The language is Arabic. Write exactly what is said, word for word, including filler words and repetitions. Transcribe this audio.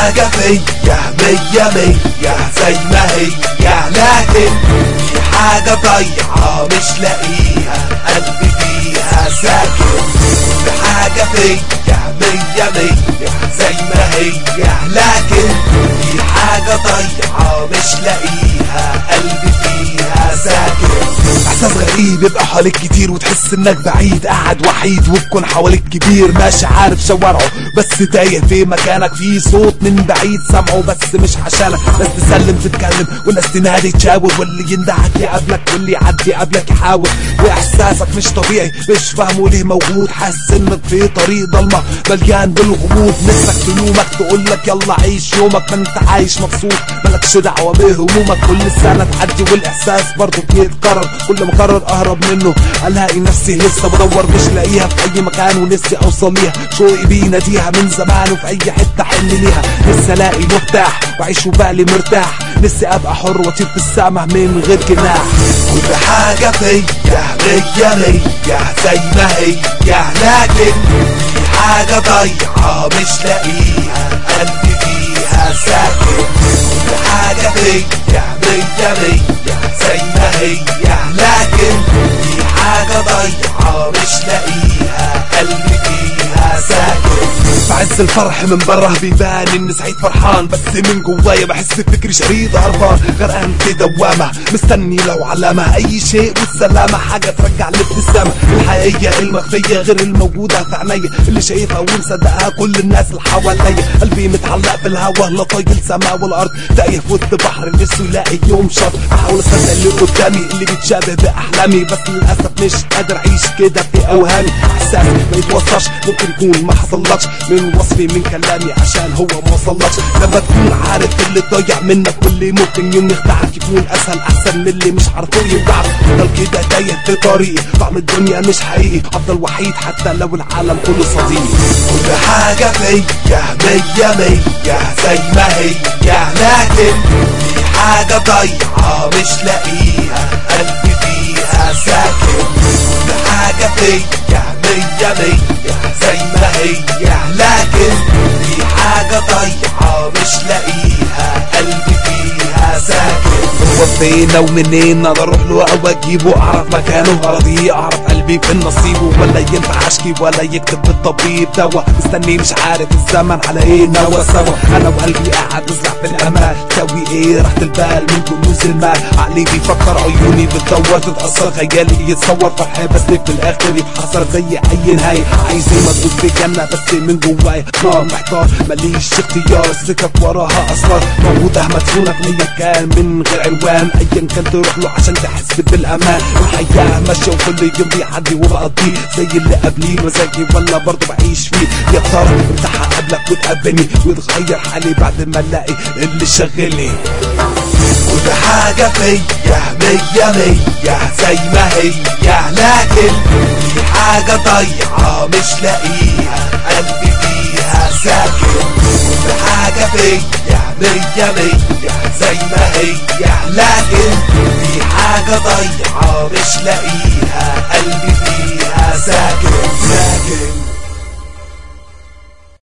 حاجة فيا مية مية زي ما هي، لكن في حاجة ضايعة مش لاقيها قلبي فيها ساكن. كل حاجة فيا مية مية زي ما هي، لكن في حاجة ضايعة مش لاقيها قلبي فيها ساكن. احساس غريب يبقى حواليك كتير وتحس انك بعيد، قاعد وحيد وبكون حواليك كبير، ماشي عارف شوارعه بس تايه في مكانك، في صوت من بعيد سامعه بس مش عشانك. ناس تسلم تتكلم والناس تنادي تشاور، واللي يندهك يقابلك واللي يعدي قبلك يحاول. واحساسك مش طبيعي مش فاهمه ليه موجود، حاسس انك في طريق ضلمه مليان بالغموض. نفسك تلومك تقولك يلا عيش يومك، ما انت عايش مبسوط مالكش دعوه بهمومك. كل سنه تعدي والاحساس برضه بيتكرر، كل ما اقرر اهرب منه الاقي نفسي لسه بدور مش لاقيها في اي مكان، ونفسي اوصل ليها شوقي بيناديها من زمان، وفي اي حته حن ليها. نفسي الاقي مفتاح واعيش وبالي مرتاح، نفسي ابقى حر واطير في السما من غير جناح. كل حاجه فيا مية مية زي ما هي، لكن في حاجه ضايعه مش لاقيها قلبي فيها ساكن. كل حاجه فيا مية مية زي ما هي، لكن في حاجة ضايعة مش لاقيها قلبي فيها ساكن. بعز الفرح من بره بيبان اني سعيد فرحان، بس من جوايا بحس فكري شريد هربان، غرقان في دوامة مستني لو علامة اي شيء والسلامة، حاجة ترجع الابتسامة الحقيقية المخفية غير الموجودة في عينيا، اللي شايفها ومصدقها كل الناس اللي حواليا. قلبي متعلق في الهوا لا طايل سما والارض، تايه في وسط بحر نفسه يلاقي يوم شط. احاول اصدق اللي قدامي اللي بيتشابه باحلامي، بس للاسف مش قادر اعيش كده في اوهامي. احساسي ما يتوصفش ممكن يكون ما حصلكش من وصفي من كلامي عشان هو ما وصلكش. لما تكون عارف اللي ضايع منك واللي ممكن يوم يخدعك يكون اسهل احسن من اللي مش عارفه يوجعك. افضل كده تايه في طريقي، طعم الدنيا مش حقيقي، افضل وحيد حتى لو العالم كله صديقي. كل حاجه فيا مية مية زي ما هي، لكن في حاجه ضايعه مش لاقيها قلبي فيها ساكن. كل حاجه فيا مية مية زي ما هي، لكن في حاجة ضايعة مش لاقيها قلبي فيها ساكن. هو فين ومنين اقدر اروح له او اجيبه، اعرف مكانه اراضيه، اعرف قلبي فين نصيبه، ولا ينفع اشكي ولا يكتب بالطبيب دوا. مستني مش عارف الزمن على ايه نوى سوا، انا وقلبي قاعد نزرع في الامان. سوي ايه راحة البال من كنوز المال، عقلي بيفكر عيوني بتدور تتأثر، خيالي يتصور فرحي بس في الاخر يتحسر زي اي نهاية. عايز ما تقول في جنة بس من جوايا نار محتار ماليش اختيار، السكك وراها اسرار موجودة مدفونة في مكان من غير عنوان، ايا كان تروح له عشان تحس بالامان. الحياة ماشية وكل يوم بيعدي وبقضيه زي اللي قبليه، مزاجي ولا برضه بعيش فيه. يا ترى مرتاح اقابلك وتقابلني ويتغير حالي بعد ما الاقي اللي شغلني. كل حاجة فيا مية مية زي ما هي، لكن في حاجة ضايعة مش لاقيها قلبي فيها ساكن. كل حاجة فيا مية مية زي ما هي، لكن في حاجة ضايعة مش لاقيها قلبي فيها ساكن ساكن.